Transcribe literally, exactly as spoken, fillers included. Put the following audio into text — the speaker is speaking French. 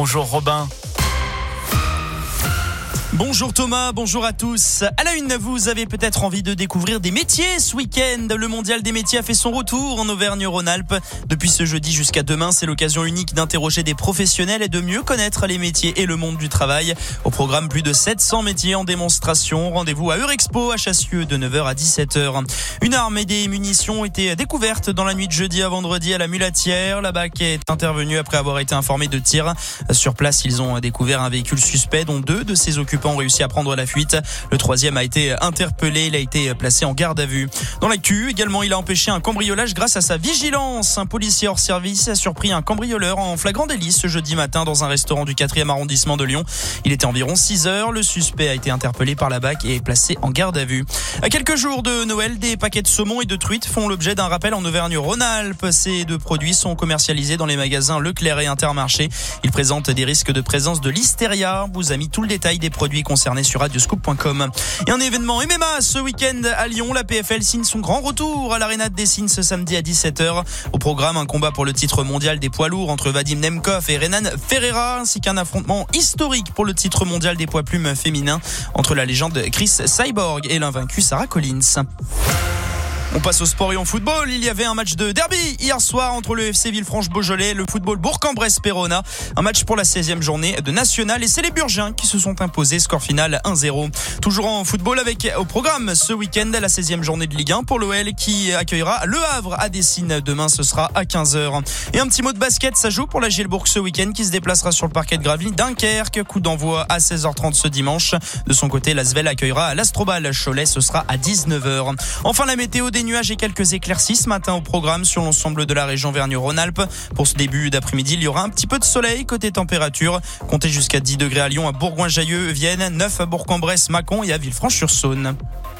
Bonjour Robin. Bonjour Thomas, bonjour à tous. À la une, vous avez peut-être envie de découvrir des métiers ce week-end. Le mondial des métiers a fait son retour en Auvergne-Rhône-Alpes. Depuis ce jeudi jusqu'à demain, c'est l'occasion unique d'interroger des professionnels et de mieux connaître les métiers et le monde du travail. Au programme, plus de sept cents métiers en démonstration. Rendez-vous à Eurexpo à Chassieux de neuf heures à dix-sept heures. Une arme et des munitions ont été découvertes dans la nuit de jeudi à vendredi à la Mulatière. La B A C est intervenue après avoir été informée de tirs. Sur place, ils ont découvert un véhicule suspect dont deux de ses occupants ont réussi à prendre la fuite. Le troisième a été interpellé. Il a été placé en garde à vue. Dans l'actu, également, il a empêché un cambriolage grâce à sa vigilance. Un policier hors service a surpris un cambrioleur en flagrant délit ce jeudi matin dans un restaurant du quatrième arrondissement de Lyon. Il était environ six heures. Le suspect a été interpellé par la B A C et est placé en garde à vue. À quelques jours de Noël, des paquets de saumon et de truites font l'objet d'un rappel en Auvergne-Rhône-Alpes. Ces deux produits sont commercialisés dans les magasins Leclerc et Intermarché. Ils présentent des risques de présence de listeria. Vous a mis tout le détail des produits concernés sur radioscoop point com. Et un événement M M A ce week-end à Lyon. La P F L signe son grand retour à l'Arena de Dessines ce samedi à dix-sept heures. Au programme, un combat pour le titre mondial des poids lourds entre Vadim Nemkov et Renan Ferreira, ainsi qu'un affrontement historique pour le titre mondial des poids plumes féminins entre la légende Chris Cyborg et l'invaincu Sarah Collins. On passe au sport et en football. Il y avait un match de derby hier soir entre le F C Villefranche-Beaujolais et le football Bourg-en-Bresse-Perona. Un match pour la seizième journée de National et c'est les Burgiens qui se sont imposés. Score final un zéro. Toujours en football avec au programme ce week-end la seizième journée de Ligue un pour l'O L qui accueillera Le Havre à Dessines. Demain ce sera à quinze heures. Et un petit mot de basket, ça joue pour la Gielbourg ce week-end qui se déplacera sur le parquet de Gravelines Dunkerque. Coup d'envoi à seize heures trente ce dimanche. De son côté, l'Asvel accueillera l'Astrobal Cholet. Ce sera à dix-neuf heures. Enfin la météo, des nuages et quelques éclaircies ce matin au programme sur l'ensemble de la région Auvergne-Rhône-Alpes. Pour ce début d'après-midi, il y aura un petit peu de soleil côté température. Comptez jusqu'à dix degrés à Lyon, à Bourgoin-Jallieu, Vienne, neuf à Bourg-en-Bresse, Mâcon et à Villefranche-sur-Saône.